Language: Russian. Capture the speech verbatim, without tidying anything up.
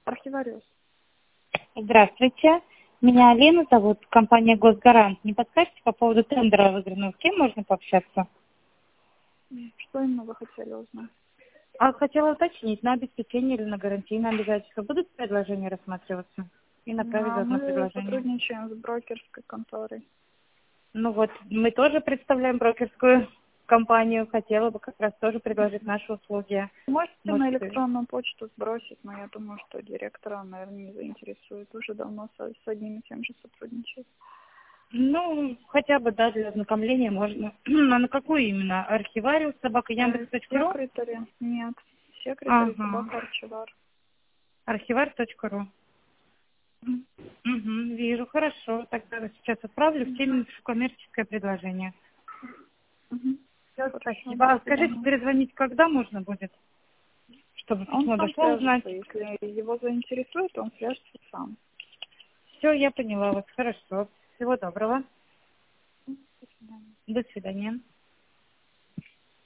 Архивариус. Здравствуйте. Меня Лена зовут, компания «Госгарант». Не подскажете по поводу тендера выигранного? С кем можно пообщаться? Что именно вы хотели узнать? А хотела уточнить, на обеспечение или на гарантийное обязательство будут предложения рассматриваться? И направить А заодно мы предложение. сотрудничаем с брокерской конторой. Ну вот, мы тоже представляем брокерскую компанию. Хотела бы как раз тоже предложить наши услуги. Можете Может, на электронную почту сбросить, но я думаю, что директора, наверное, не заинтересует. Уже давно со- с одним и тем же сотрудничает. ну, хотя бы, да, для ознакомления можно. А на какую именно? Архивариус, собака, Э, Яндекс.ру? Секретари? Нет. Секретари, Ага. собака, архивар. Архивар точка ру. Мгм. Угу, вижу, хорошо. Тогда сейчас отправлю в теме коммерческое предложение. Мгм. Все, Хорошо, спасибо. до А скажите, свидания. перезвонить когда можно будет? Чтобы Он письмо сам дошло, узнать. свяжется, если его заинтересует, он свяжется сам. Все, я поняла вас. Хорошо. Всего доброго. До свидания. До свидания.